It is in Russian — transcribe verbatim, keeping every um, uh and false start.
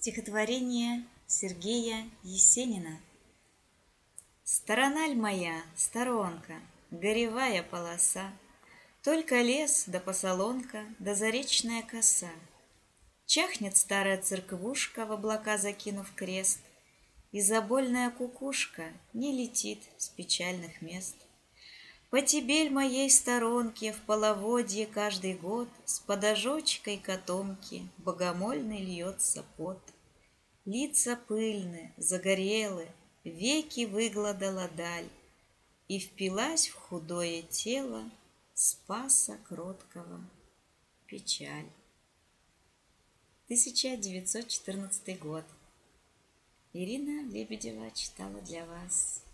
Стихотворение Сергея Есенина. Сторональ моя, сторонка, горевая полоса, только лес да посолонка, да заречная коса. Чахнет старая церквушка, в облака закинув крест, и забольная кукушка не летит с печальных мест. По тебель моей сторонке в половодье каждый год с подожочкой котомки богомольный льется пот. Лица пыльны, загорелы, веки выгладала даль, и впилась в худое тело Спаса Кроткого печаль. тысяча девятьсот четырнадцатый год. Ирина Лебедева читала для вас.